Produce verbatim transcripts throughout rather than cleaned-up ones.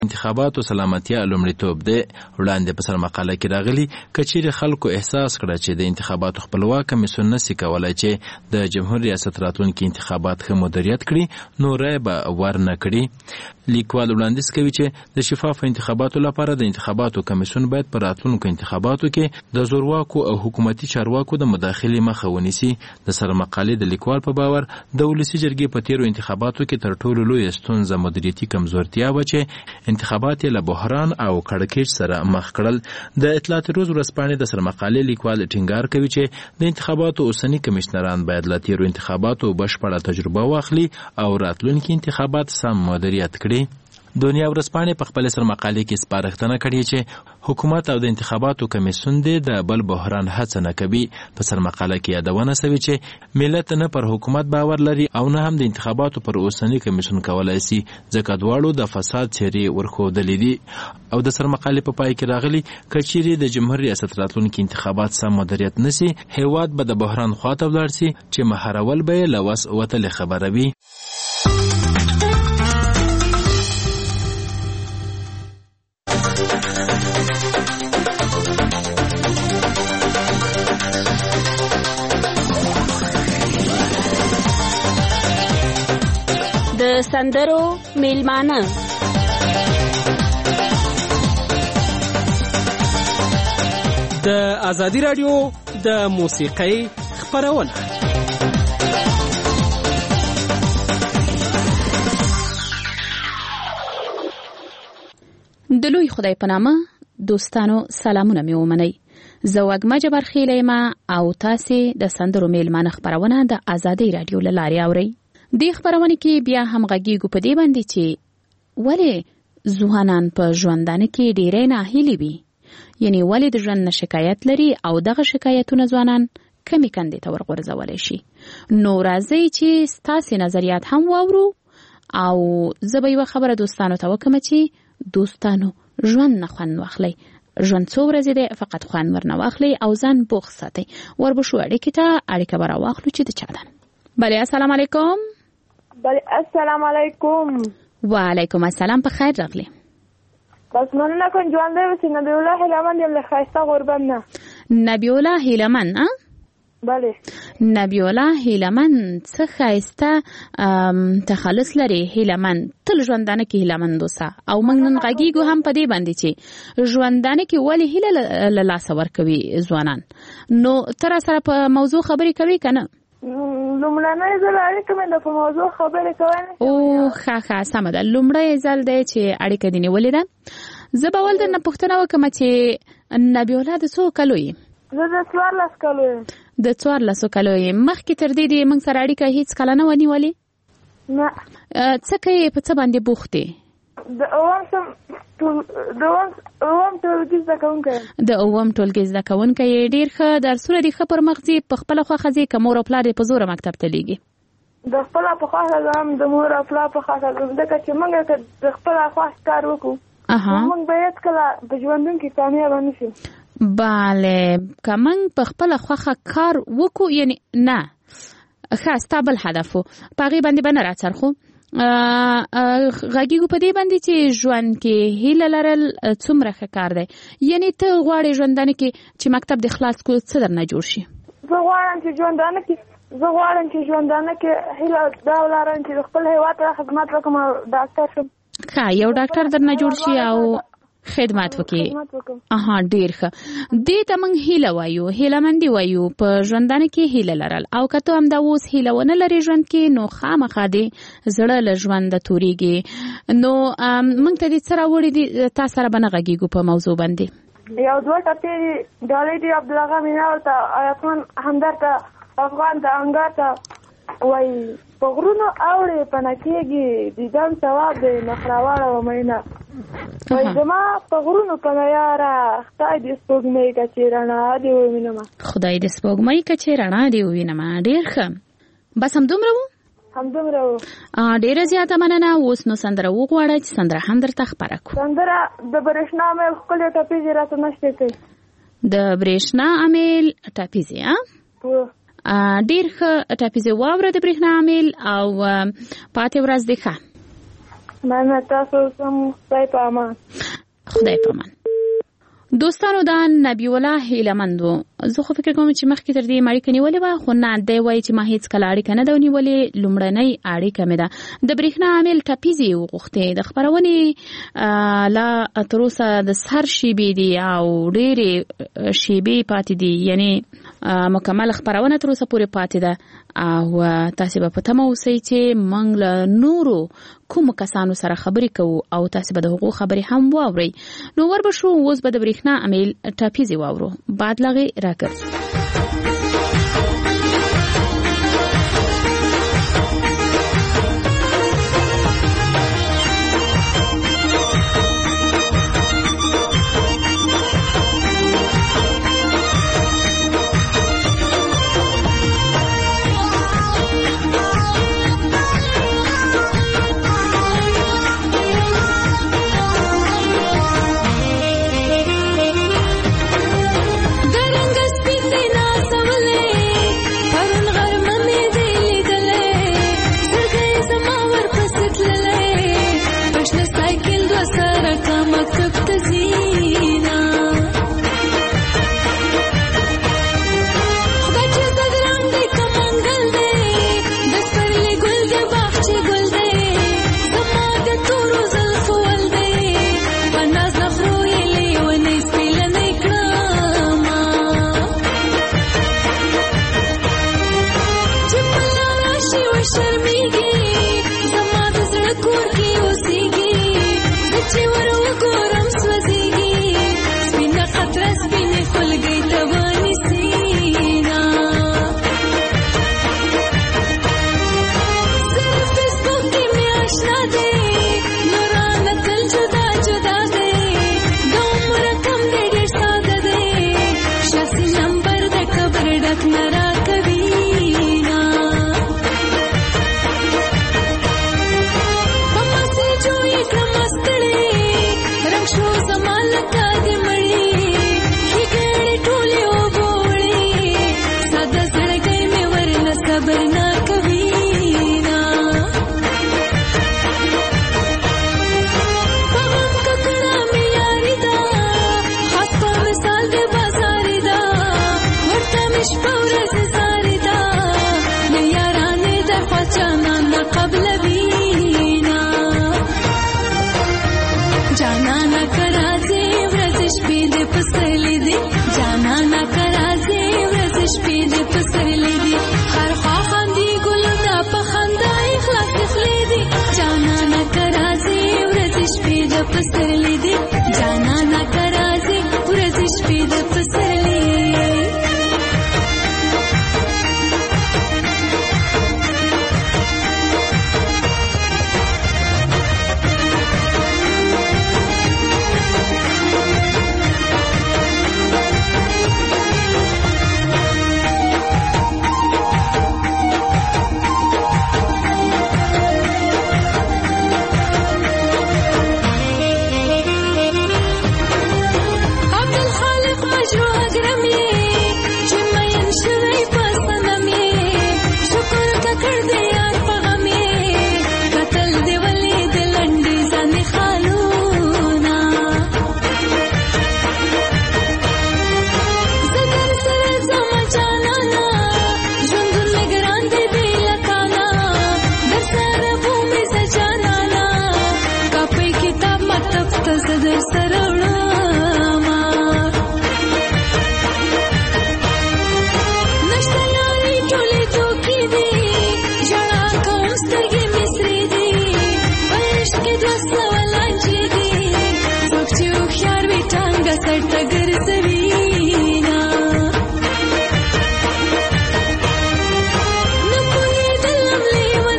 انتخاباتو سلامتیا لومړیتوب دی. وړاندې په سر مقاله کې راغلي کچېرې خلکو احساس کړه چې د انتخاباتو خپلواک کمیسیون نسي کولای چې د جمهور ریاست راتلونکي انتخابات ښه مدیریت کړي نو رایه به ورنه کړي. لیکوال وړاندیز کوي چې د شفافو انتخاباتو لپاره د انتخاباتو کمیسیون باید په راتلونکو انتخاباتو کې د زورواکو او حکومتي چارواکو د مداخلې مخه ونیسي. د سر مقالې د لیکوال په باور د ولسي جرګې په تیرو انتخاباتو کې تر ټولو لویه ستونزه مدیریتي کمزورتیا وه چې انتخابات له بحران او کړکېچ سره مخ کړل. د اطلاعات روز ورځپاڼې د سر مقالې لیکوال ټینګار کوي چې د انتخاباتو اوسني کمشنران باید له تیرو انتخاباتو بشپړه تجربه واخلي او راتلونکي انتخابات سم مدیریت کړي. دنیا ورځپاڼې په خپل سر مقالې کې سپارښتنه کړې چې حکومت او د انتخاباتو کمیسیون د بل بحران هڅه نه کوي. په سر مقاله کې یادونه شوې چې ملت نه پر حکومت باور لري او نه هم د انتخاباتو پر اوسني کمیسیون کولای شي ځکه دواړو د فساد څېرې ورښودلې دي. او د سر مقالې په پای کې راغلي که چیرې د جمهور ریاست راتلونکي انتخابات سم مدیریت نشي هیواد به د بحران خواته ولاړ شي چې مهارول به یې له وس وتلې خبره وي. د سندرو میلمانه د ازادي رادیو د موسیقۍ خپرونه. د لوی خدای په نامه دوستانو سلامونه مې ومنئ. زه وږمه جبرخیل یم او تاسې د سندرو میلمانه خپرونه د ازادي رادیو له لارې اورئ. دې خپرونه کې بیا هم غږیږو په دې باندې چې ولې ځوانان په ژوندانه کې ډېرې ناهیلې وي، یعنی ولې د ژوند نه شکایت لري او دغه شکایتونه ځوانان کمې کندې ته ورغورځولی شي. نو راځئ چې ستاسې نظریات هم واورو او زه به یوه خبره دوستانو ته وکړم چې دوستانو ژوند نه خوند واخلئ. ژوند څو ورځې دی فقط خوند ورنه واخلئ او ځان بوخت ساتئ. وربشو اړیکې ته اړیکه به راواخلو چې د چا ده. بله السلام علیکم. بله السلام علیکم. وعلیکم السلام. په خیر راغلی. بس مننه کوم ژوندی اوسئ. نبی الله هیلمن یم له ښایسته غوربند نه. نبی الله هیلمن ها؟ بله. نبی الله هیلمن څه ښایسته تخلص لري. هیلمن تل ژوندانه کې هیلمند اوسه او موږ نن غږیږو هم په دې باندې چې ژوندانه کې ولې هیله له لاسه ورکوي ځوانان. نو ته راسره په موضوع خبرې کوې که نه؟ لومړنی ځل اړیکه مې د په موضوع خبرې کولی. او ښه ښه سمه ده. لومړی ځل دی چې اړیکه دې نیولې ده. زه به ول درنه پوښتنه وکړم چې نبی الله د څو کلو یې؟ زه د څوارلس کلو یم. د څوارلسو کلو یې. مخکې تر دې دې موږ سره اړیکه هېڅ کله نه وه نیولې؟ نه. څه کوې؟ په څه باندې بوخت یې؟ د اووم د اووم ټولګي زده کوونکی یم. د اووم ټولګي زده کوونکی یې. ډېر ښه. درسونه دې ښه پر مخ ځي. په خپله خوښه ځي که مور او پلار دې په زوره مکتب ته لیږي؟ د خپله په خوښه ځم. د مور او پلار په خوښه ځم ځکه چې موږ که د خپله خوښ کار وکړو موږ به هېڅکله په ژوندون کې کامیابه نه شو. بله. که موږ په خپله خوښه کار وکړو یعنې نه ښه ستا بل هدف و په هغې باندې به نه راڅرخو. غږیږو په دې باندې چې ژوند کې هیله لرل څومره ښه کار دی. یعنې ته غواړې ژوندانه کې چې مکتب دې خلاص کړو څه درنه جوړ شي؟ زه غواړم چې ژوندانه کې زه غواړم چې ژوندانه کې هیله دا ولرم چې د خپل هېواد سره خدمت وکړم او ډاکټر شم. ښه یو ډاکټر درنه جوړ شي او خدمت وکړي. اها ډېر ښه. دې ته موږ هیله وایو، هیلهمندي وایو. په ژوندانه کې هیله لرل. او که ته همدا اوس هیله ونه لرې ژوند کې نو خامخا دې زړه له ژونده تورېږي. نو موږ ته دې څه راوړي دي؟ تا سره به نه غږیږو په موضوع باندې. یو دوه ټپې دي. ډالۍ دي عبدالغا میناول ته، ایتمن همدرد ته، افغان ته، انګار ته وایي په غرونو اوړې پنه کېږي دیدن ثواب دی نخراواړه و میینه. وایي زما په غرونو پنه یاره خدای دې سپوږمۍ کچې رڼا دې ووینمه. خدای دې سپوږمۍ کچې رڼا دې ووینمه. ډېر ښه. بس همدومره وو؟ همدومره وو. ډېره زیاته مننه. اوس نو سندره وغواړه چې سندره هم درته خپره کړو. سندره د برېښنا امیل ښکلې ټپیزې راته نشتې کوي. د برېښنا امیل ټپیزې ها؟ ډېر ښه. ټپیزې واوره د برېښنا امیل او پاتې ورځ دې ښه. مننه تاسو سم خدای په امان. خدای په امان. دوستانو دا نبی الله هیلمندو زه خو فکر کوم چې مخکې تر دې اړیکه نیولې وه، خو نه دی وایي چې ما هیڅ کله اړیکه نه ده نیولې. لومړنۍ اړیکه مې ده د برېښنا عامل ټپیزې وغوښتې. د خپرونې لا تر اوسه د سر شیبې دي او ډېرې شیبې پاتې دي، یعنی مکمل خپرونه تر اوسه پورې پاتې ده او تاسې به په تمه اوسئ چې موږ له نورو کومو کسانو سره خبرې کوو او تاسې به د هغو خبرې هم واورئ. نو ور به شو اوس به د برېښنا عامل ټپیزې واورو. بعد لغې راګرځو.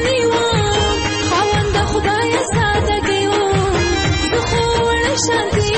Shanti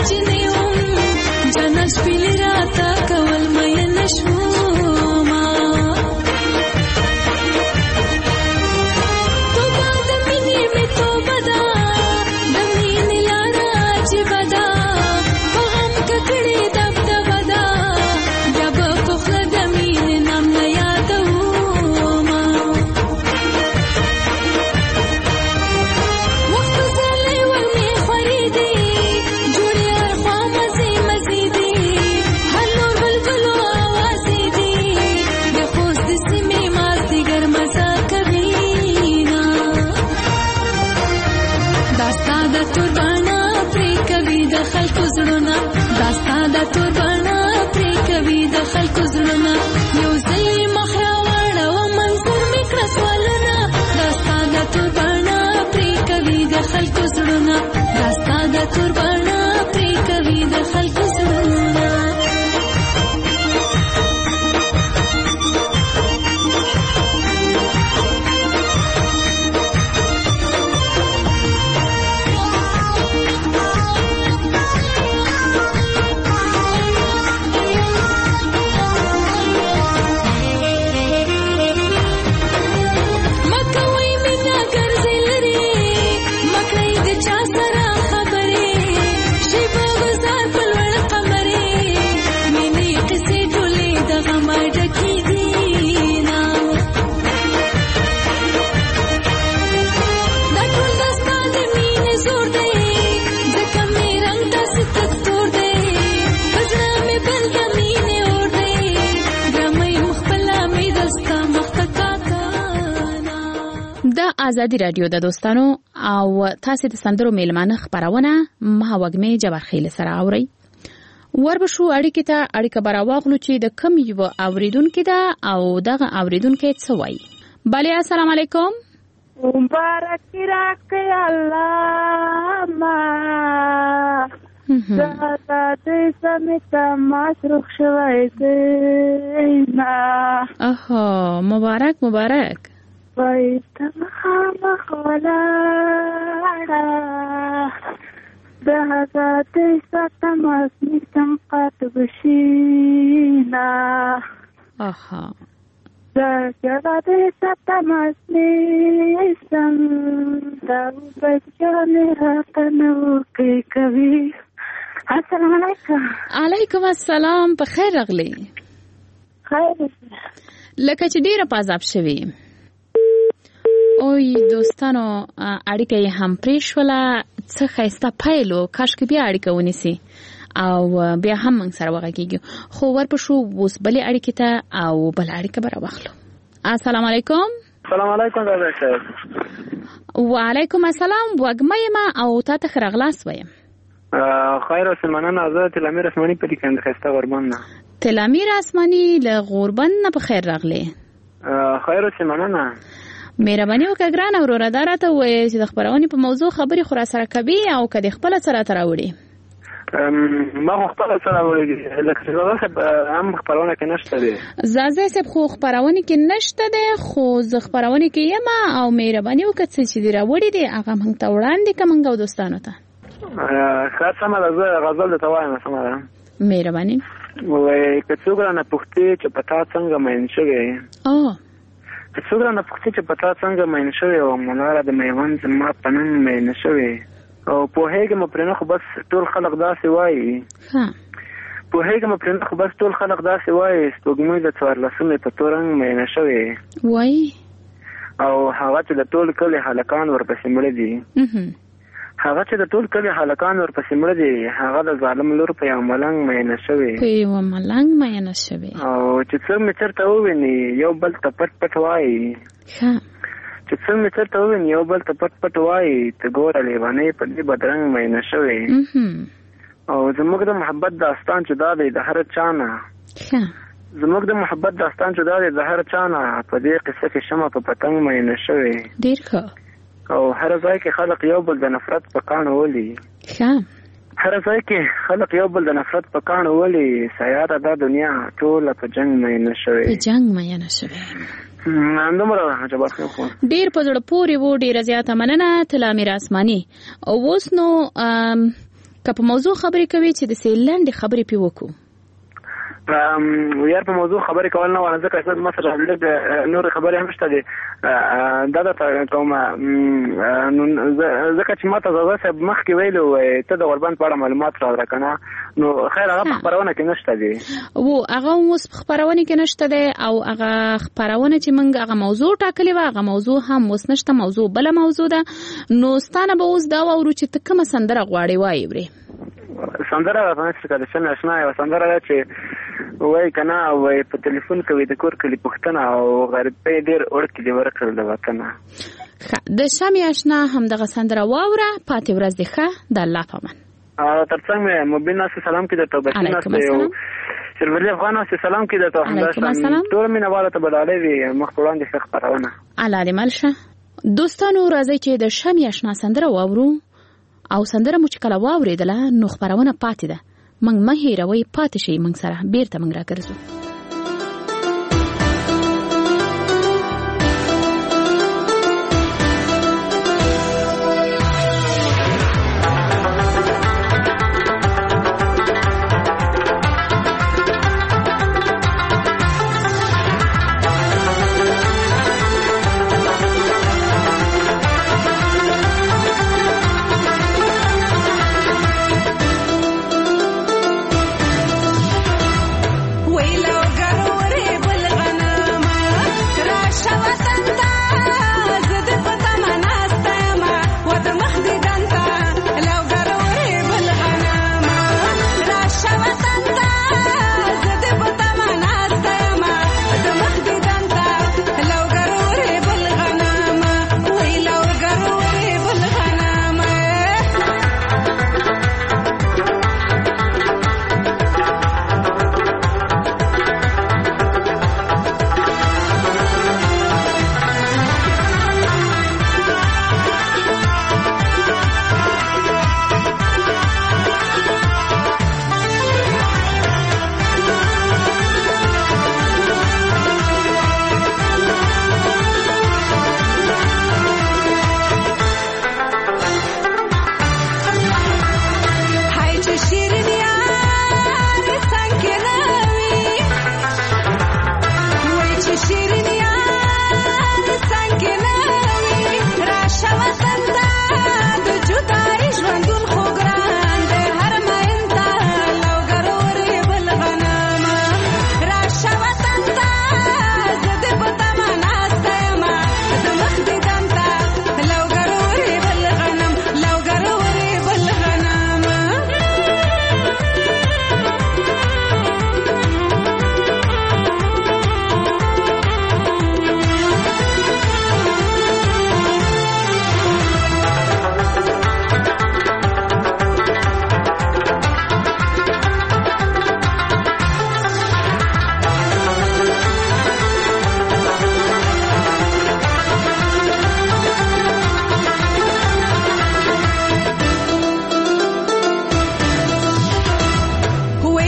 ازادي رادیو د دوستانو او تاسو د سندرو میلمانه خبرونه ما وګمې جبرخیل سره اوري وربشو اړیکې ته اړیکه براواغلو چې د کم یو اوریدونکو ده او دغه اوریدونکو څه وایي. بله السلام علیکم. مبارک راکړه الله ما زاده دې سمته مصرخ شوی دینا. اها مبارک مبارک. وایته مخامخ ولاړه د زاده ساتم اسمیتم قط بشینا. اها د زاده ساتم اسمیتم د بچانه راتنو کې کوي. السلام علیکم. علیکم السلام. په خیر راغلی. خیر لکه چې ډیره پازاب شوی. اوی دوستانو اړیکه یې هم پریښوله. څه ښایسته پیلو. کاشکې بیا اړیکه ونیسي او بیا هم موږ سره وغږیږو. خو ورپشو اوس بلې اړیکې ته او بله اړیکه به راواخلو. السلام علیکم. السلام علیکم رضا صاحب. وعلیکم السلام. وږمه یم او تا ته ښه راغلاست وایم. خیر اوسې مننه. زه تلامیر اسماني په لیکم د ښایسته غوربند نه. تلامیر اسماني له غوربند نه په خیر راغلی. خیر اوسې مننه. مهرباني وکړه ګرانه وروره دا راته ووایه چې د خپرونې په موضوع خبرې خو راسره کوي او که دې خپله څه راته راوړي. ما خو خپله څه راوړي لکه چې زازا صاحب هم خپرونه کې نشته دی. زازا صاحب خو خپرونې کې نشته دی خو زه خپرونې کې یم او مهرباني وکړه څه چې دې راوړي دی هغه موږ ته وړاندې کړه موږ او دوستانو ته. ښه سمه ده. زه غزل درته وایم. سمه ده. مهرباني. وایي که څوک رانه پوښتې چې په تا څنګه مین شوې که څوک رانه پوښتې چې په تا څنګه مین شوې او ملاره د میوند زما په نن مین شوې او پوهېږم پرې نه خو بس ټول خلک داسې وایي پوهېږم پرې نه خو بس ټول خلک داسې وایي سپوږمۍ د څوارلسمې په تور رنګ مینه شوې وایي او هغه چې د ټول کلي هلکان ورپسې مړه دي هغه چې د ټول کلي هلکان ورپسې مړه دي هغه د ظالم لور په یو ملنګ مینه شوې په یو ملنګ مینه شوې او چې څوک مې چېرته وویني یو بل ته پټ پټ وایي چې څوک مې چېرته وویني یو بل ته پټ پټ وایي ته ګوره لیونۍ په دې بدرنګ مینه شوې او زموږ د محبت داستان چې دا دی د هر چا نه زموږ د محبت داستان چې دا دی د هر چا نه په دې قصه کې شمع په پتنګ مینه شوې ډېر ښه او هر ځای کې خلق یو بل د نفرت په کاڼو ولي هر ځای کې خلق یو بل د نفرت په کاڼو ولي سیاره دا دنیا ټوله په جنګ مینه شوې په جنګ مینه شوې همدومره جبار خان خو ډېر په زړه پورې و. ډېره زیاته مننه تلامیر اسماني. اوس نو که په موضوع خبرې کوي چې داسې لنډې خبرې پې وکړو. یار په موضوع خبرې کول نه وانه ځکه چې ما سره لږ نورې خبرې هم شته دي دا درته کومه ځکه چې ما ته زازا صاحب مخکې ویلي وی ته د غوربند په اړه معلومات راوړه که نه نو خیر هغه په خپرونه کې نشته دی و هغه اوس په خپرونه کې نشته دی او هغه خپرونه چې موږ هغه موضوع ټاکلې وه هغه موضوع هم اوس نشته. موضوع بله موضوع ده. نو ستانه به اوس دا واورو چې ته کومه سندره غواړې وایې ورې سندره په نشته که د شمې اشنا یوه سندره ده چې وایي که نه وایي په تلیفون کوي د کور کلي پوښتنه او غریبۍ ډېر اوړکې دې ورکړل د وطنه. ښه د شمې اشنا همدغه سندره واوره. پاتې ورځ دې ښه. د الله په امان. تر څنګ مې مبین ناستې سلام کې درته بشیر ناستې یو شیرولي افغان ناستې سلام کې درته همداشان ټول مینهواله ته به ډالۍ وي مخ په وړاندې ښه خپرونه. الله دې مل شه. دوستانو راځئ چې د شمې اشنا سندره واورو او سندره مو چې کله واورېدله نو خپرونه پاتې ده. موږ مه هېروئ پاتې شئ موږ سره بېرته موږ راګرځو. We love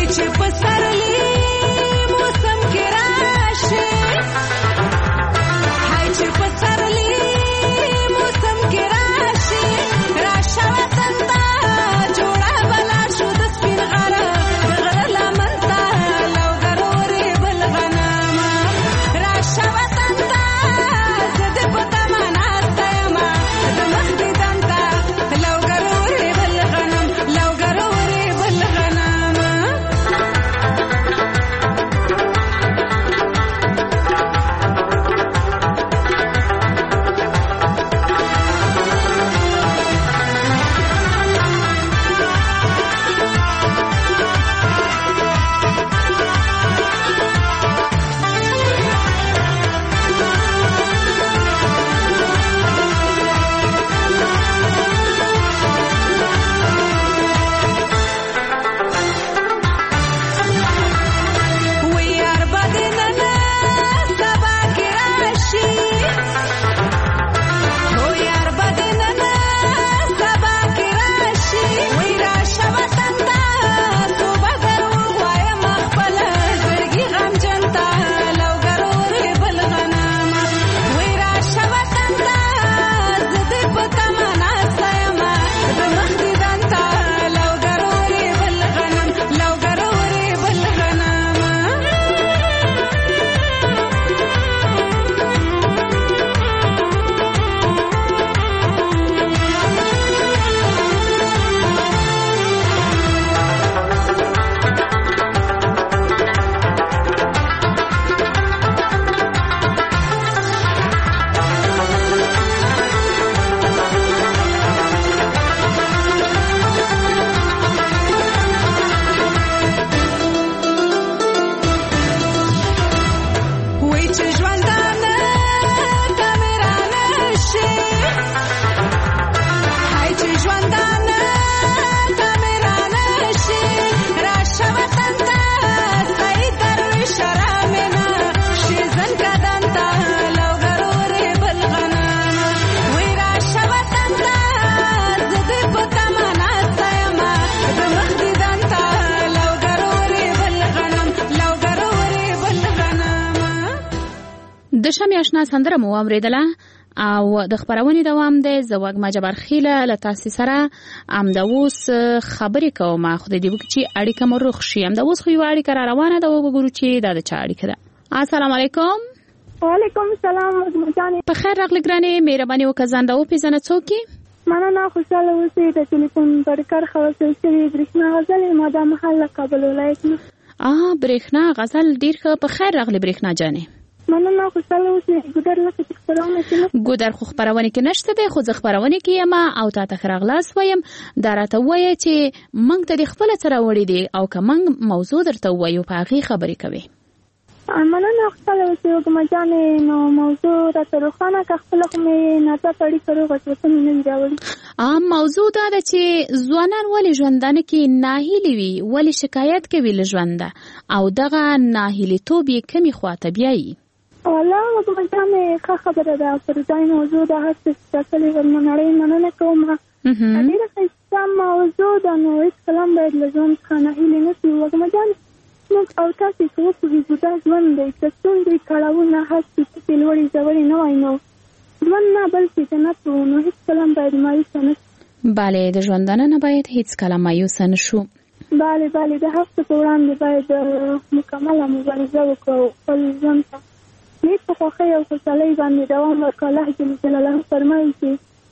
د شمې آشنا سندره مو اوریدله او د خبرونې دوام دی. زه وږمه جبارخیله له تاسو سره امدا اوس خبرې کوم. خو د دې وکړي چې اړیکه مو روغ شي. امدا اوس خو یو اړیکه را روانه ده، وګورو چې دا د چا اړیکه ده. السلام علیکم. وعلیکم السلام. په خیر راغلی ګرانې، مهرباني وکړه ځان دا وپېژنه څوک یې؟ مننه. خوشاله اوسئ. د ټلیفون پر کار خلاصول شوي برېښنا غزل ما دا مهال له کابل ولایت نه. آه برېښنا غزل ډېر ښه. په خیر راغلی برېښنا جانې. مننه. خوشاله اوسئ. ګودر لکه چې خپرونه کې ګودر خو خپرونه کې نشته دی، خو زه خپرونه کې یم او تا ته ښه راغلاست وایم. دا راته ووایه چې موږ ته دې خپله څه راوړي دي او که موږ موضوع درته ووایو په هغې خبرې کوې. مننه. خوشاله اوسئ وږمه جانې. نو موضوع راته روښانه که خپله خو مې ناڅاپه اړیکه روغه شوه، څه مې نه دي راوړي. موضوع دا ده چې ځوانان ولې ژوندانه کې ناهیلي وي، ولې شکایت کوي له ژونده او دغه ناهیلیتوب یې کمې خواته بیایي. والله وږمه جانې ښه خبره ده، پر ځای موضوع ده. هر څه چې ټاکلې وږمه نړۍ مننه کوم. ډېره ښایسته موضوع ده. نو هېڅکله هم باید له ژوند څخه ناهیلي نه شي وږمه جانې. موږ او تاسې چې وپوهېږو دا ژوند دی، که ستونزې کړاوونه هسې ټیټې لوړې ژورې نه وای نو ژوند نه بلکې جنت و. نو هېڅکله هم باید مایوسه نه شو. بله د ژوندانه نه باید هېڅکله مایوسه نه شو. بله بله د هر څه په وړاندې باید مکمله مبارزه وکړو. خپل ژوند ته نیک په خوښۍ او خوشحالۍ باندې دوام ورکړو. الله جل جلاله فرمایي چې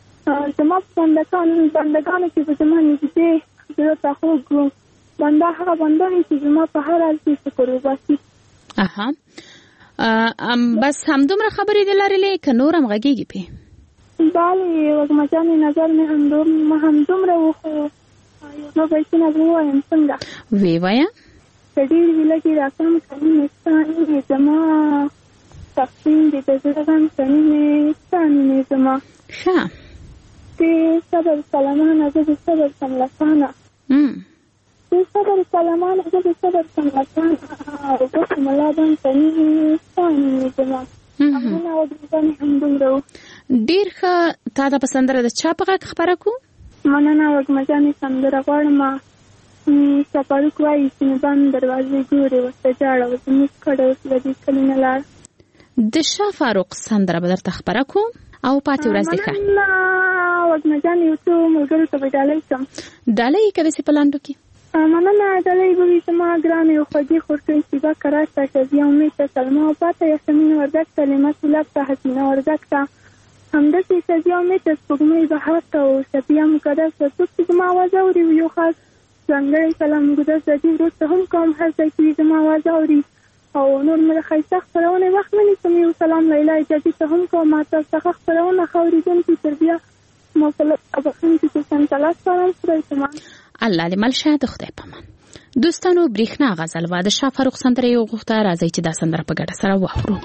زما په بندګانو بندګانو کې به زما نږدې زړه ته خوږ بنده هغه بنده وي چې زما په هر حال کې شکر وباسي. اها بس همدومره خبرې دې لرلې که نور هم غږېږي پې؟ بله وږمه جانې نظر مې همدومره و، خو یو دوه بیتونه به ووایم څنګه؟ ویې وایه. که ډېر وي لږ یې راکم کړي مې ستانې وې زما، تقسیم دې د زړه غم کړي مې ستانې مې زما. ښه دې صبر سلامانه زه د صبر سم لسانه. دې صبر سلامانه زه د صبر سم لسانه او بس ملا بند کړي مې ستانې مې زما. همونه وږمه جانې همدومره و. ډېر ښه. تا ته په سندره د چا په غږ خپره کړو؟ مننه وږمه جانې. سندره غواړم سپاروک وایي چې مې بند دروازې ګورې ورته جاړه ورته موږ کړی اوس له دې کلي نه لاړ. د شاه فاروق سندره به درته خپره کړو او پاتې ورځ دې ښه. مننه وږمه جان، یو څو ملګرو ته به ډالۍ کړم. ډالۍ یې که داسې په لنډو کې؟ مننه. ډالۍ به وي زما ګرانې او خوږې خورکۍ شیبه کراش ته، شزیه امید ته، سلمه وفا ته، یاسمین وردګ ته، لیمه سولب ته، حسینه وردګ ته، همداسې شزیه امید ته، سپوږمۍ بهار ته او شفیه مقدس ته. څوک چې زما اواز اوري یو خاص ځانګړی سلام مقدس د دې وروسته هم کوم، هر ځای کې زما اواز اوري او نور مې د ښایسته خپرونې وخت نه نیسم. یو سلام لیلا اجازي ته هم کوم. ما تاسو څخه خپرونه ښه اورېدونکي تر بیا بخښونکي چې سنتلا سپارم. خدای پامان. الله دې مل شه. د خدای پامان. دوستانو برېښنا غزل و د شاه فاروق سندره یې وغوښته. راځئ چې دا سندره په ګډه سره واورو.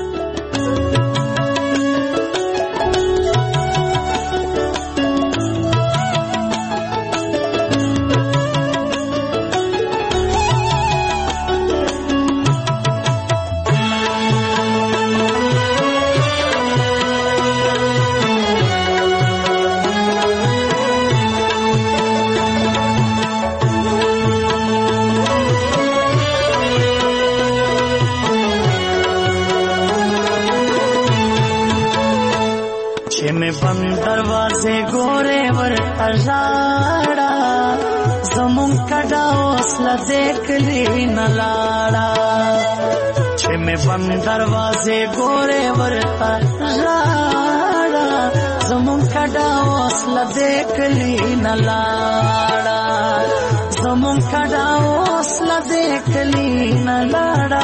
बंद दरवाजे गोरे वर अजाड़ा जमुन कड़ा ओसला देख ली न लाड़ा छे में बंद दरवाजे गोरे वर अजाड़ा जमुन कड़ा ओसला देख ली न लाड़ा जमुन कड़ा ओसला देख ली न लाड़ा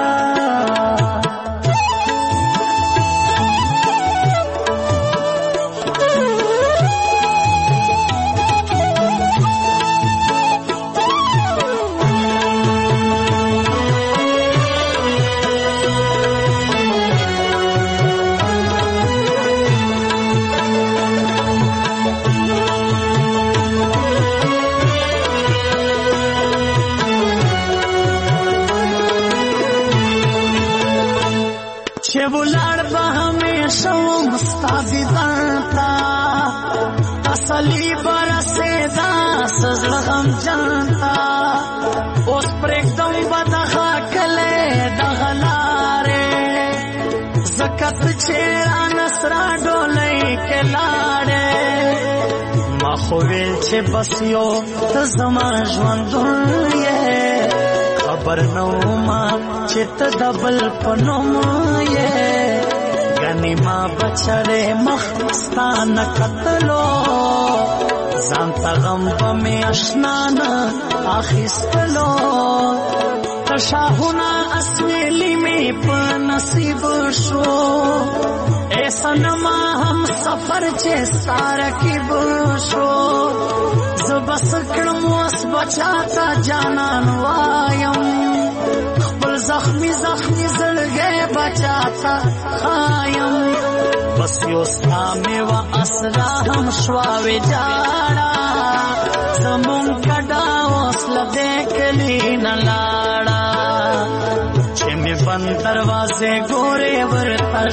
मुस्ताबिदाता असली बरसे दा सजलगम जानता उस पर एकदम बदखा कले दगलारे जकत छेरा नसरा डोले के लाड़े माखोवेल छे बसियो तजमा ज्वंदुये खबर नौमा चित दबल पनोये गनी माँ बचरे मखस्तान कतलो जानता गम में अशनान आखिस्तलो तशाहुना असवेली में नसीब शो ऐसा नमा हम सफर चे सारा की बुशो जबस कड़मोस बचाता जानान वायम जख्मी जख्मी जल गए बचाता खायम बस योस्ता में व असरा हम श्वावे जाड़ा जमुन कड़ा ओसला देख ली न लाड़ा छे में बंद दरवाजे गोरे वर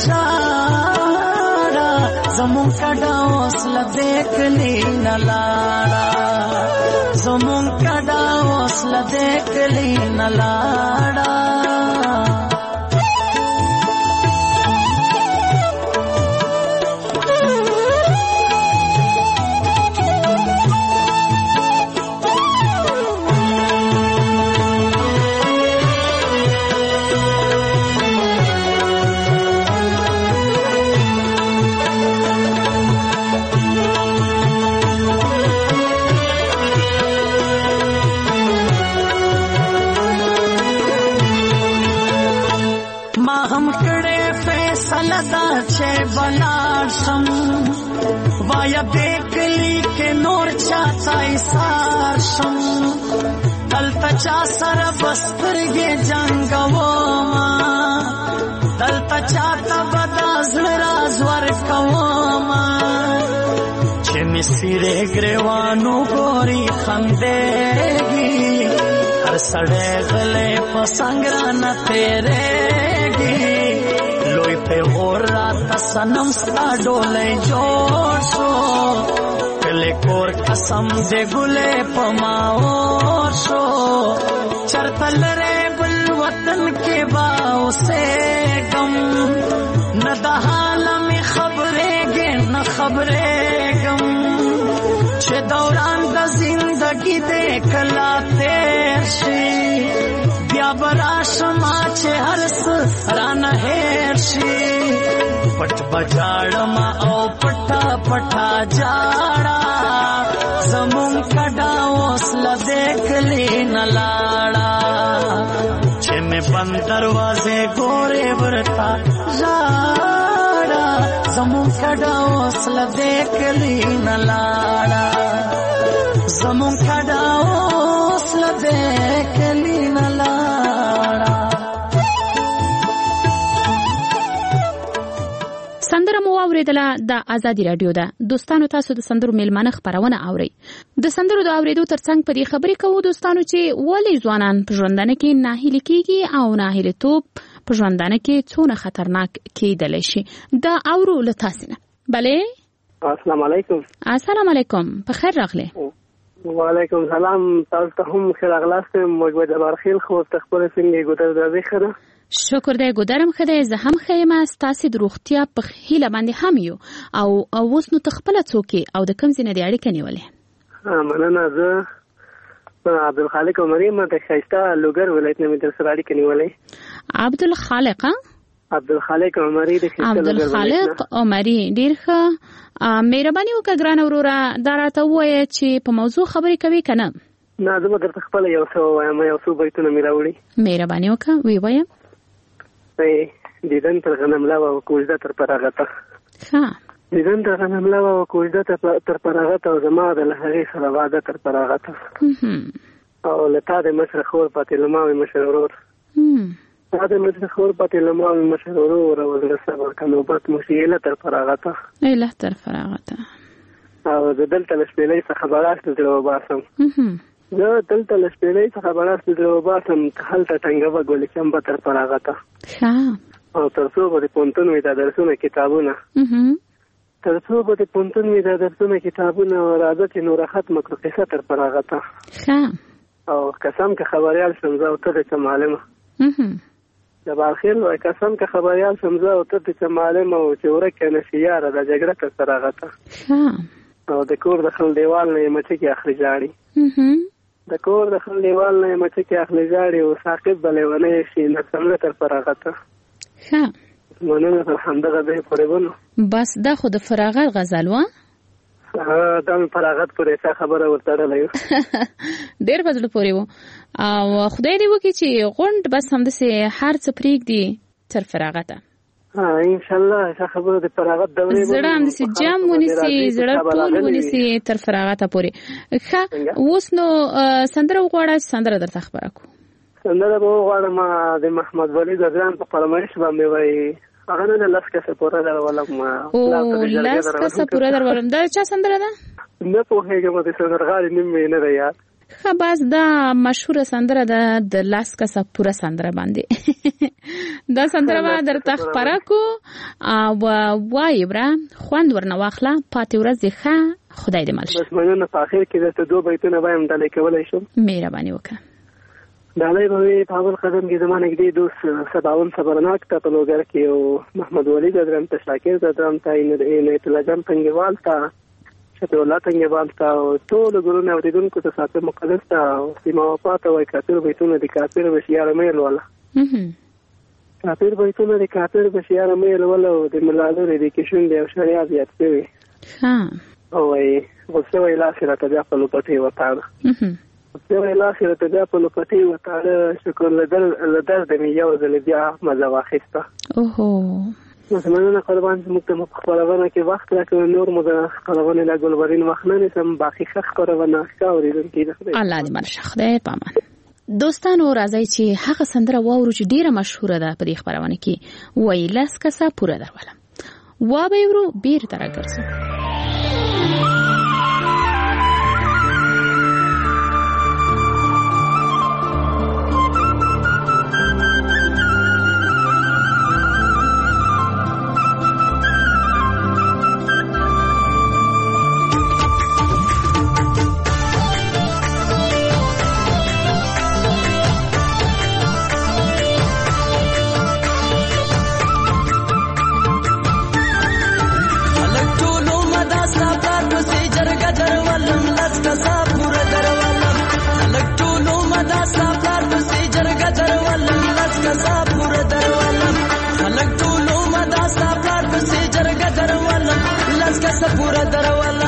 अजाड़ा जमुन कड़ा ओसला देख ली न लाड़ा जमुन कड़ा ओसला देख ली न लाड़ा बलार सम वाया देख ली के नोर चाचा इसार सम दल तचा सर बस्तर गे जंगवो मां दल तचा तबदाज राजवर कवो मां छेमी सिरे ग्रेवानो गोरी खंदेगी हर सड़े गले पसंगरा न तेरेगी लोई पे हो रात सनम सा डोले जोशो पहले कोर कसम दे गुले पमाओ शो سلرے بل وطن کے باؤ سے گم نہ دہال میں خبریں گے نہ خبریں غم چھ دوران دا زندگی دے کلا تیر شی بیا برا شما چھ ہرس رانا ہیر شی پٹ بجاڑما او پٹا پٹا جاڑا زمون کڈا وصلہ دیکھ لی نلاڑا چھ میں بند دروازے گورے برتا جاڑا زمون کڈا وصلہ دیکھ لی نلاڑا زمون کڈا وصلہ دیکھ لی نلاڑا. سندره مو اوریدله د ازادي رادیو ده. دوستانو تاسو د سندرو میلمانه خبرونه اورئ. د سندرو د اوریدو ترڅنګ په دې خبرې کوو دوستانو چې ولې ځوانان په ژوندانه کې ناهیلي کیږي او ناهیلیتوب په ژوندانه کې څونه خطرناک کیدلی شي. دا اورو له تاسو نه. بله السلام علیکم. السلام علیکم. په خیر راغلی. وعلیکم السلام. تاسو ته هم خیر راغلاست. موږ د بارخیل خو تخبر څنګه ګودر د زی خره شکر دی ګودرم خدای زه هم خیم ستاسو د روغتیا په هیله باندې هم یو او اوس نو تخپل څوکي او د کم زینې د اړیکې نیولې. مننه. زه عبدالخالق عمری ما د خیستا لوګر ولایت نه مې در سره اړیکې نیولې. عبدالخالق عبدالخالق عمری د خیستا عبدالخالق عمری ډیر ښه. مهرباني وکړه ګران وروره دا راته ووایه چې په موضوع خبرې کوي که نه؟ نه زه به درته خپله یو څه ووایم. یو څو بیتونه مې راوړي. مهرباني وکړه ویې وایم. دیدن تر غنم لوا و کوژده تر پراغته. ښه. دیدن تر غنم لوا و کوژده تر پراغته او زما د له هغې سره واده تر پراغته او له تا د مشر خور پاتې له ما وې مشر ورور تا د مشر خور پاتې له ما وې مشر ورور او زړه صبر که نوبت مو شي ایله تر پراغته ایله تر پراغته او زه دلته له شپېلۍ څخه بلاس د زړه وباسم. زه دلته له شپېلۍ څخه بلاس د زړه وباسم هلته ټنګه به ګلې شم به تر پراغته او تر څو به د پوهنتون وي دا درسونه کتابونه تر څو به د پوهنتون وي دا درسونه کتابونه او راځه چې نوره ختمه کړو قصه تر پراغته او قسم که خبریال شم زه او ته د څه معلمه د بارخیل وایي قسم که خبریال شم زه او ته د څه معلمه او چې ورکه نه شي یاره دا جګړه تر پراغته او د کور د خل دیوال نه یې مچکې اخلي جاړي د کور د خل دیوال نه یې مچکې اخلي جاړي او ساقب به لیونی شي نه څمله تر پراغته. ښه. مننه تر همدغه ځای پورې بولو. بس دا خو د فراغت غزل وه. دا مې فراغت پورې څه خبره ورتړلی و. ډېر په زړه پورې و او خدای دې وکړي چې غونډ بس همداسې هر څه پرېږدي تر فراغته. انشاءالله ښه خبره د فراغت دورې زړه همداسې جام ونیسي زړه ټول ونیسي تر فراغته پورې. ښه اوس نو سندره وغواړه سندره درته خبره کړو. سندره به وغواړم د محمد ولي ګران په فرمایش باندې وایي هغه نه لس کسه پوره درولم. او لس کسه پوره درولم دا چا سندره ده؟ نه پوهېږم د سندرغاړي نوم مې نه دی یاد. ښه بس دا مشهوره سندره ده د لس کسه پوره سندره باندې دا سندره به درته خپره کړو او وایي بره خوند ورنه واخله پاتې ورځې ښه خدای دې مل شه. بس مننه. په اخر کې درته دوه بیتونه وایم ډالۍ کولی شم؟ مهرباني وکړه. ډالۍ به وي په اول قدم کې زما نږدې دوست سباون صبرناک ته په لوګر کې او محمد ولي ګرم ته شاکر ګرم ته عنایت الله جان تنګیوال ته شفیع الله تنګیوال ته او ټولو ګلونه اورېدونکو ته ساقب مقدس ته او سیما وفا ته وایي کافر بیتونه د کافر بشیاره مې لوله کافر بیتونه د کافر بشیاره مې لوله او د ملالورې د کې شونډې او شریا زیات شوي او وایي غصه وایي لاس یې راته بیا په لوپټې وتاړه غصه وایي لاس یې راته بیا په لوپټې وتاړه شکر له درده مې یو ځل بیا مزه واخیسته. اوهو مننه قربان. زموږ ته په خپرونه کې وخت راکړه نور مو د خپرونې لا ګلبرین وخت نه نیسم باقي ښه خپرونه ښه اورېدونکي د خدای الله دې مل شه. خدای په امان. دوستانو راځئ چې هغه سندره واورو چې ډیره مشهوره ده په دې خپرونه کې وایي لس کسه پوره درولم وا به ورو بیرته راګرځو. دروالا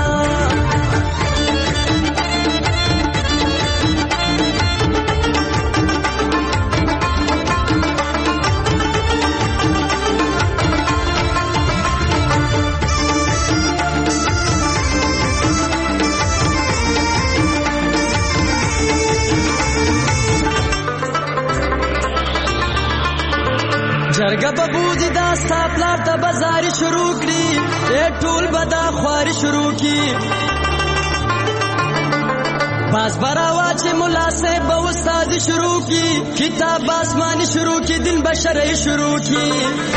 جرګه په بوزي دا ستا پلار ته بازاري شروع کړي اے ټول به دا خواري شروع کړي باز براوا چې ملا صاحب به استادي شروع کړي کتاب آسماني شروع کړي دین بشري شروع کړي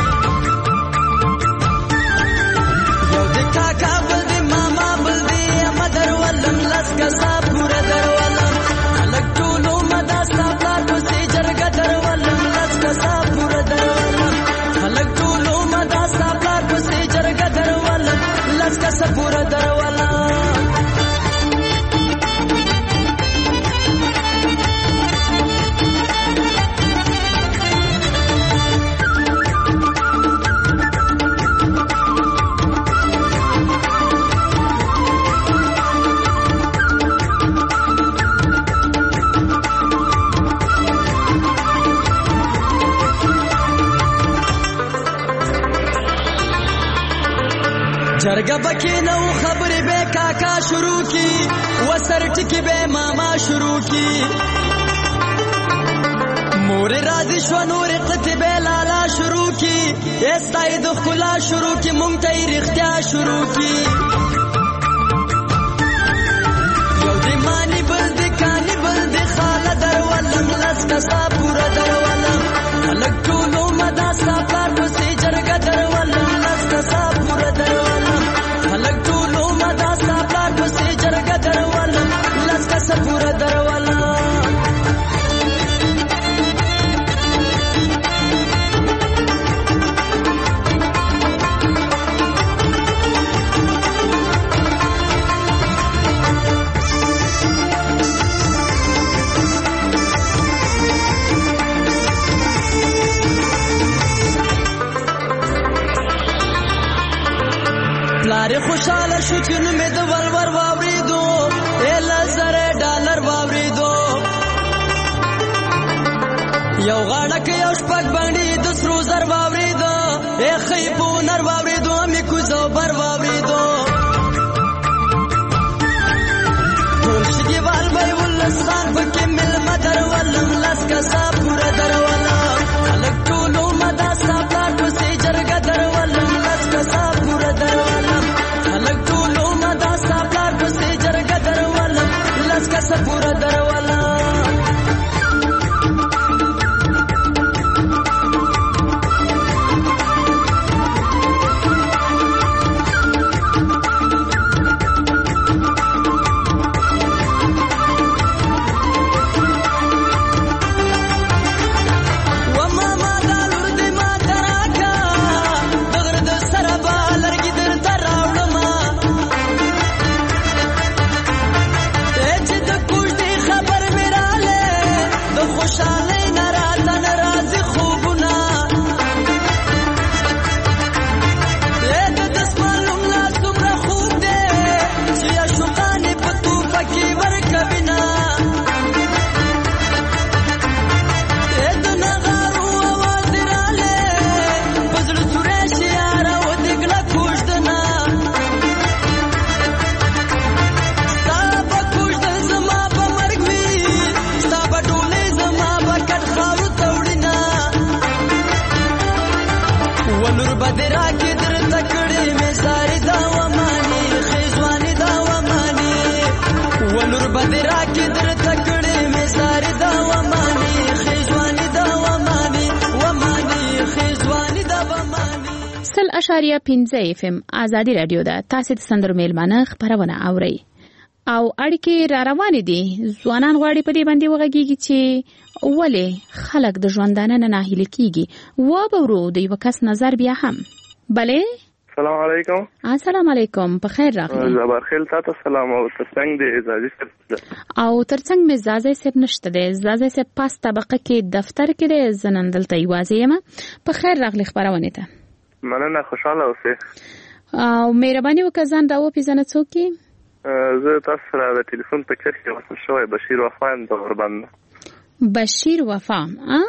یو د کاکا بل د ماما بل د مدر ولم لس کسا پورا درولم الګ ټولو مدا ستا پلار پسې جرګه درولم لس کسا پورا درولم الګ ټولو مدا ستا پلار پسې جرګه درولم لس کسا پورا درولم جرګه پکې نو خبرې به کاکا شروع کی وسر ټکی به ماما شروع کی مور راضي شو نور قطبه لالا شروع کی استای د خلا شروع کی مونږ ته رښتیا شروع کی یو دې مانی بل دې کانی بل دې خاله درولم لس کسا پورا درولم الګ ټولو مدا سفر پسې جرګه درولم لس کسا پورا درولم الګ ټولو مدا سفر پسې جرګه درولم لس کسا پورا درولم پلار خوشاله شو چې نو مې د ولور واوریدو ال زره ډالر واوریدو یو غاړه کې یو شپږ باندې د سرو زر واوریدو اے خیبو نر واوریدو مې کو زو بر واوریدو ټول شګي وال وای ولستان پکې مل مدر ولم لاس کا سا پورا دروالا الګ ټولو مدا سا پلار پسې جرګه درولم لاس کا سا پورا دروالا الګ ټولو مدا سا پلار پسې جرګه درولم لاس کا سا پورا دروالا اشاریه پنځه اف ام آزادی رادیو ده. تاسو د سندرو میلمانه خبرونه اورئ او اړیکې را روانې دي. ځوانان غواړي په دې باندې وغږیږي چې ولې خلک د ژوندانه نه ناهیلي کیږي. و به ورو د یو کس نظر بیا هم. بله السلام علیکم. السلام علیکم. په خیر راغلی. زبر خیل تاسو سلام او ترڅنګ د زازي صاحب او ترڅنګ مې زازي صاحب نشته ده. زازي صاحب پاس طبقه کې دفتر کې ده. زنندل ته یوازې یم. په خیر راغلی خبرونه ته. مننه، خوشاله اوسئ. او مهرباني وکړه ځان راوپېژنه څوک یې؟ زه تاسو سره د ټلیفون په چرخ کې وصل شوی بشیر وفا یم د غوربند. بشیر وفا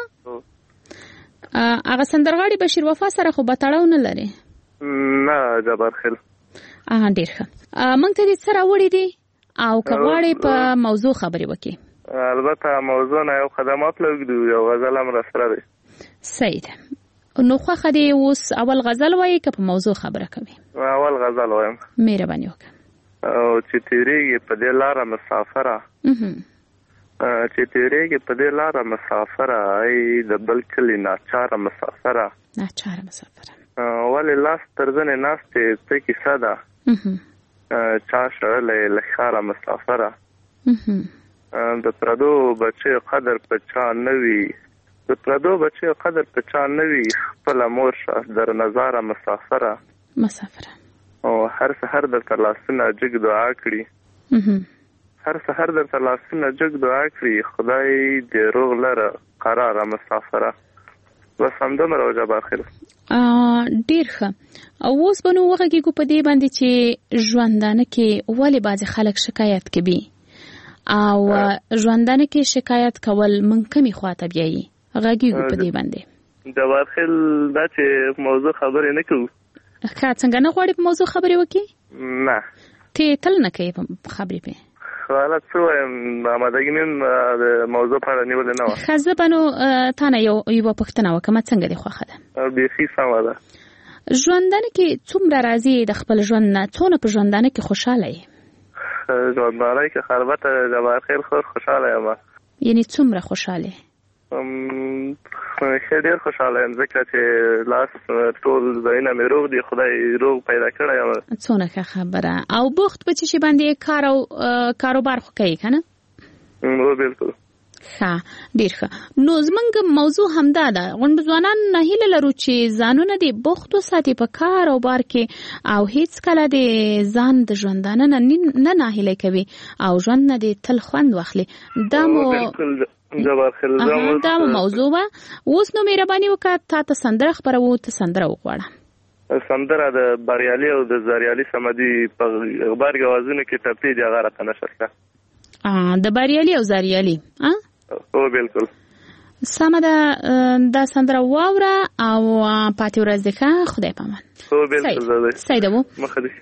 هغه سندرغاړي بشیر وفا سره خو به تړاو نه لري؟ نه جبار خیل. ډېر ښه. موږ ته دې څه راوړي دي او که غواړې په موضوع خبرې وکړي؟ البته موضوع نه یو خدمات لږ یو غزل هم راسره دی. صحیح ده. نو خوښه دې اوس اول غزل وایي که په موضوع خبره کوي؟ اول غزل وایم. مهرباني وکړه. او چې تیریږي په دې لاره مسافره چې تیریږي په دې لاره مسافره ای د بل کلي ناچاره مسافره ناچاره مسافره ولې لاس تر زنې ناستې څه کیسه ده چا شړلی له ښاره مسافره د پردو بچیو قدر په چا نه وي د پردو بچیو قدر په چا نه وي خپله مور شه در نظاره مسافره مسافره او هر سحر درته لاسونه جګ دعا کړي هر سحر درته لاسونه جګ دعا کړي خدای دې روغ لره قراره مسافره. بس همدومره و جبار خیل. ډېر ښه. اوس به نو وغږېږو په دې باندې چې ژوندانه کې ولې بعضې خلک شکایت کوي او ژوندانه کې شکایت کول من کمې خواته بیایي غږېږو په دې باندې. جبار خیل دا چې موضوع خبرې نه کوو ښه څنګه نه غواړې په موضوع خبرې وکړي؟ نه ته تل نه کوې خبرې پې؟ حالت څه وایم آمادګي مې د موضوع په اړه نیولې نه وه. ښه زه به نو تا نه یو یوه پوښتنه وکړم څنګه دې خوښه ده؟ بیخي سمه ده. ژوندانه کې څومره راضي د خپل ژوند نه څونه په ژوندانه کې خوشحاله یې؟ ژوندانه کې البته جبار خیل خور خوشحاله یم. یعنې څومره خوشحاله یې؟ ښه ډېر خوشحاله یم ځکه چې لاس ټول ځایونه مې روغ دي خدای روغ پیدا کړی یم. څونه ښه خبره. او بوخت په څه شي باندې کار او کاروبار خو کوي که نه؟ هو بلکل. ښه ډېر ښه. نو زموږ موضوع همدا ده غونډه ځوانان هیله لرو چې ځانونه دې بوخت وساتي په کار او بار کې او هیڅکله دې ځان د ژوندانه نه نه ناهیلی کوي او ژوند نه دې تل خوند واخلي. دا مو جبار خیل دا مو موضوع وه. اوس نو مهرباني وکړه تا ته سندره خپروو ته سندره وغواړه. سندره د بریالي او د زریالي صمدي په غبرګ اوازونو کې ټپې دي هغه راته نشر کړه. د بریالي او زریالي هو بلکل. سمه ده دا سندره واوره او پاتې ورځ دې ښه خدای پامان. هو بلکل سیده وو مخه دې.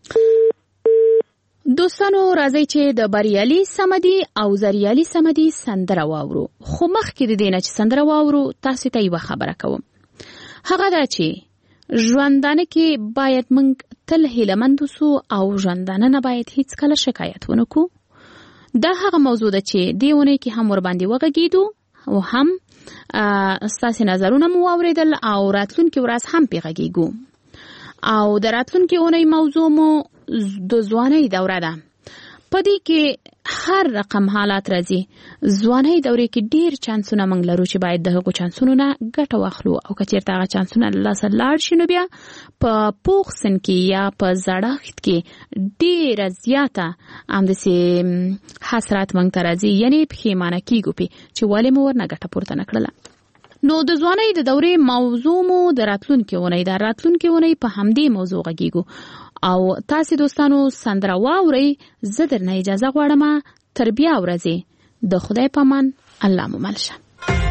دوستانو راځئ چې د بریالي صمدي او زریالي صمدي سندره واورو. خو مخکې د دې نه چې سندره واورو تاسو ته یوه خبره کوم. هغه دا چې ژوندانه کې باید موږ تل هیلهمند اوسو او ژوندانه نه باید هیڅکله شکایت ونه کړو. دا هغه موضوع ده چې دې اونۍ کې هم ورباندې وغږېدو او هم ستاسې نظرونه مو واورېدل او راتلونکې ورځ هم پې غږېږو. او د راتلونکې اونۍ موضوع مو د ځوانۍ دوره ده. په دې کې هر رقم حالات راځي. ځوانۍ دورې کې ډېر چانسونه موږ لرو چې باید د هغو چانسونو نه ګټه واخلو او که چېرته هغه چانسونه له لاسه لاړ شي نو بیا په پوخ سن کې یا په زړښت کې ډېره زیاته همداسې حسرات موږ ته راځي یعنې پښیمانه کېږو پې چې ولې مو ورنه ګټه پورته نه کړله. نو د ځوانۍ د دورې موضوع مو د راتلونکې اونۍ د راتلونکې اونۍ په همدې موضوع غږېږو او تاسې دوستانو سندره واورئ. زه درنه اجازه غواړم تر بیا ورځې د خدای په امان الله مو مل شه.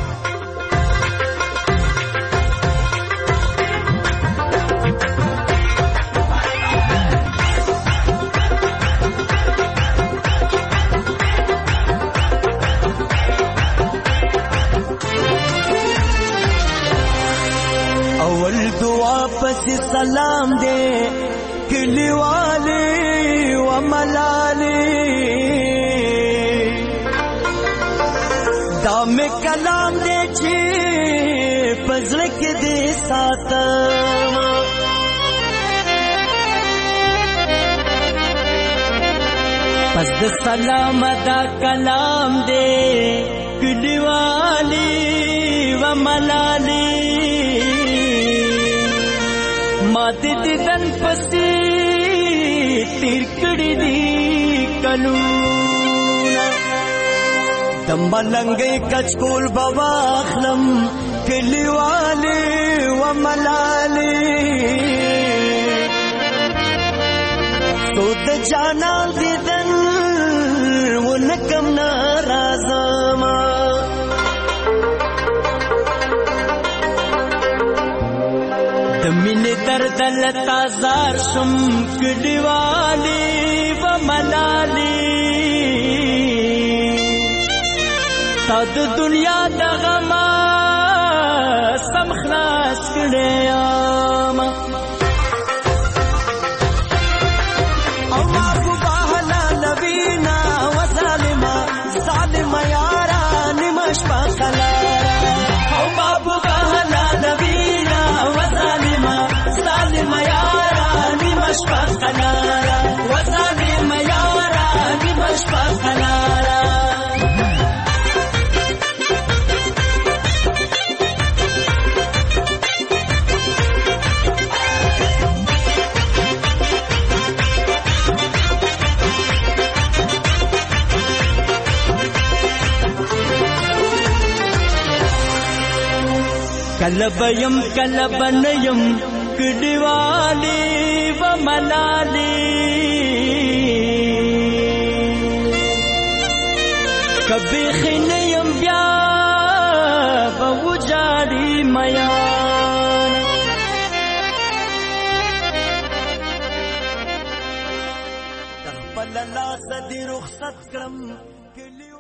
اول دعا پس سلام دے کلی والے و ملالے دام کلام دے چی پزلک دے ساتا پس د سلام دا کلام دے کلی والے و ملالے مات دیدن پسی تیر کڑی دی کلونا دم ملنگی کچکول بواخلم کلی والے و ملالی تو د جانان دیدن و نکم نارازما د مینې درد لتا زار شم کډیوالی و ملالی تا د دنیا د غما سم خلاص کړم کلبیم کلبنیم کډیوالی و ملالی کبھی خنیم بیا و وجاړي میان خپل لاس دې رخصت کړم